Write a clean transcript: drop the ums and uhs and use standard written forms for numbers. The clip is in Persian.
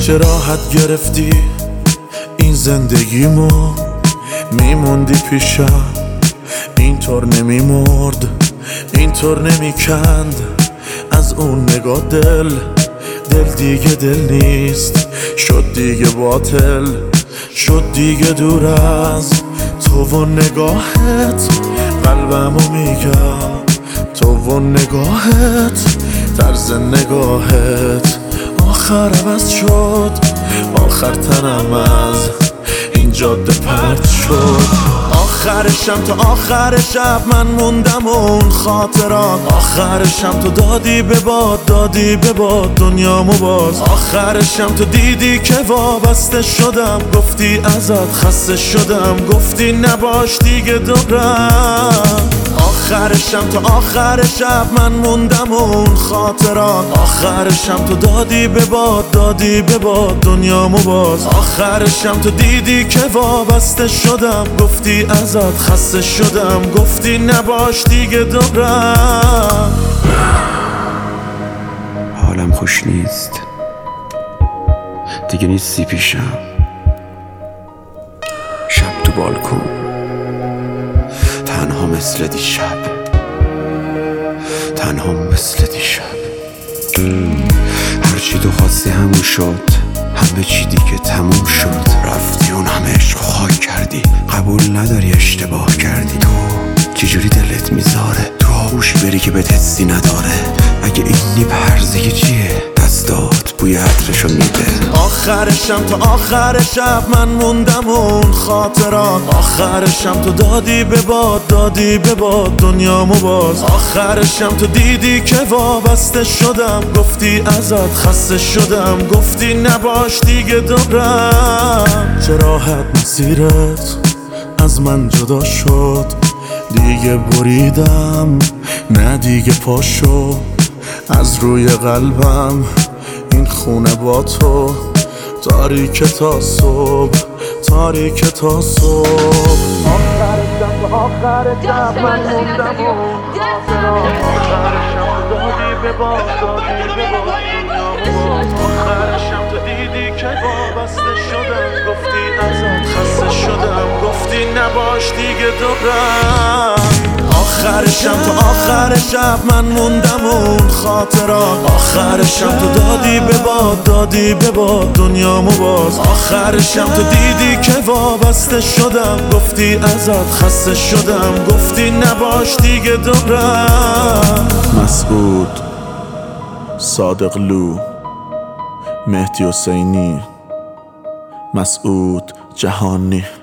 چه راحت گرفتی این زندگیمو، میموندی پیشم اینطور نمیمرد، اینطور نمیکند از اون نگاه دل دیگه دل نیست، شد دیگه باطل، شد دیگه دور از تو و نگاهت. قلبمو میگم تو و نگاهت، طرز نگاهت آخر عوض شد، آخر تنم از این جاده پرت شد. آخرشم تا آخر شب من موندم و اون خاطرات، آخرشم تو دادی به باد، دادی به باد دنیامو باز. آخرشم تو دیدی که وابسته شدم، گفتی ازت خسته شدم، گفتی نباش دیگه دورم. آخرشم تا آخر شب من موندم و اون خاطرات، آخرشم تو دادی به باد، دادی به باد دنیامو باز. آخرشم تو دیدی که وابسته شدم، گفتی ازت خسته شدم، گفتی نباش دیگه دورم. حالم خوش نیست دیگه، نیستی پیشم. شب تو بالکن تنها مثل دیشب، تنها مثل دیشب. هرچی تو خواستی همون شد، همه چی دیگه تموم شد. رفتی اون همه عشق خاک کردی، قبول نداری اشتباه کردی. تو چجوری دلت میذاره تو آغوشی بری که بهت حسی نداره؟ اگه اینی پرزه چیه دستات بوی عطرشو میده. آخرشم تا آخر شب من موندم و اون خاطرات، آخرشم تو دادی به باد، دادی به باد دنیامو باز. آخرشم تو دیدی که وابسته شدم، گفتی ازت خسته شدم، گفتی نباش دیگه دورم. چه راحت مسیرت از من جدا شد، دیگه بریدم نه دیگه پاشو از روی قلبم. این خونه با تو تاریک تا صبح، تاریک تا صبح. آخرشم تا آخر شب من موندم و آخرشم تو دادی به باد، دادی به باد دنیامو. آخرشم تو دیدی که وابسته شدم، گفتی ازت خسته شدم، گفتی نباش دیگه دورم. آخرشم تا آخر شب من موندم و اون خاطرات، آخرشم تو دادی به باد، دادی به باد دنیامو باز. آخرشم تو دیدی که وابسته شدم، گفتی ازت خسته شدم، گفتی نباش دیگه دورم. مسعود، صادق لو، مهدی حسینی، مسعود جهانی.